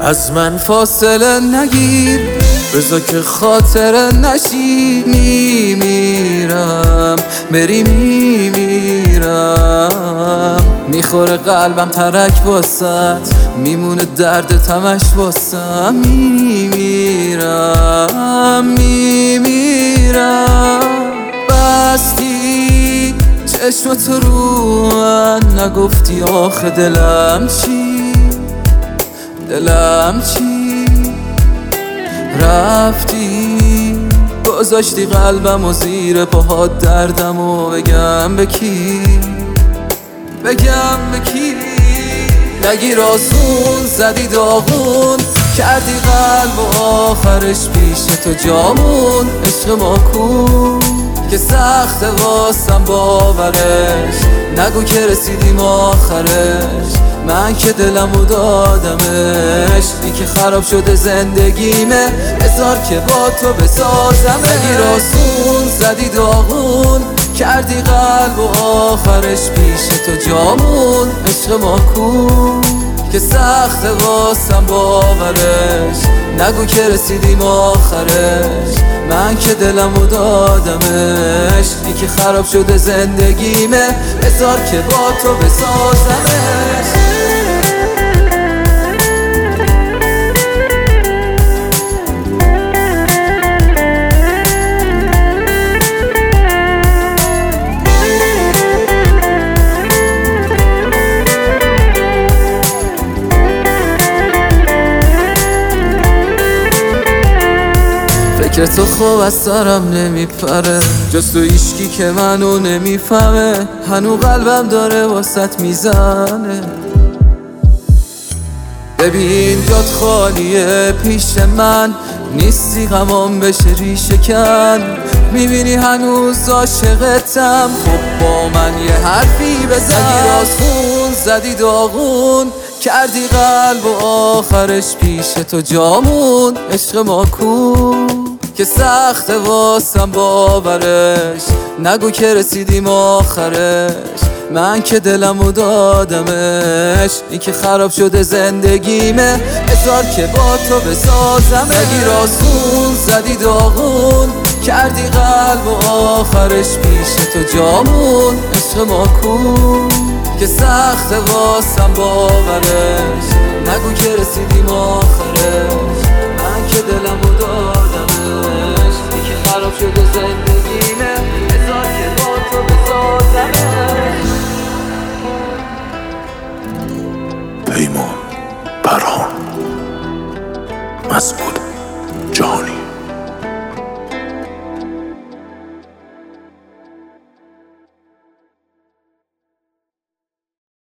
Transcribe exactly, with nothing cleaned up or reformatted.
از من فاصله نگیر، بذار که خاطره نشی. میمیرم بری میمیرم، میخوره قلبم ترک واسط، میمونه درد تمش واسم. میمیرم میمیرم. بستی چشمت رو من، نگفتی آخه دلم چی، دلم چی. رفتی گذاشتی قلبم و زیر پاهات دردم و بگم به کی، بگم به کی. نگیر آسون زدی داغون، کردی قلب و آخرش پیش تو جامون. عشق ما کو که سخت واسم باورش، نگو که رسیدیم آخرش. من که دلمو دادمش، ای که خراب شده زندگیمه، بذار که با تو بسازم. نگیر آسون زدی داغون، کردی قلب و آخرش پیش تو جامون. عشق ما کو که سخت واسم باورش، نگو که رسیدیم آخرش. من که دلمو دادمش، ای که خراب شده زندگیمه، بذار که با تو بسازمش. فکر تو خوب از سرم نمیپره، جز تو هیچکی که منو نمیفهمه. هنو قلبم داره واسط میزنه، ببین جات خالیه پیش من، نیستی غمام بشه ریشه کن. میبینی هنوز عاشقتم، خب با من یه حرفی بزن. نگیر آسون زدی داغون، کردی قلب و آخرش پیش تو جامون. عشق ما کو که سخت واسم باورش، نگو که رسیدیم آخرش. من که دلمو دادمش، ای که خراب شده زندگیمه، بذار که با تو بسازم. نگیر آسون زدی داغون، کردی قلب و آخرش پیش تو جامون. عشق ما کو که سخت واسم باورش، نگو که رسیدیم آخرش. من که دلمو دادمش، ای که خراب شده زندگیمه، بذار که با تو بسازمش. پیمان برهان، مسعود جهانی.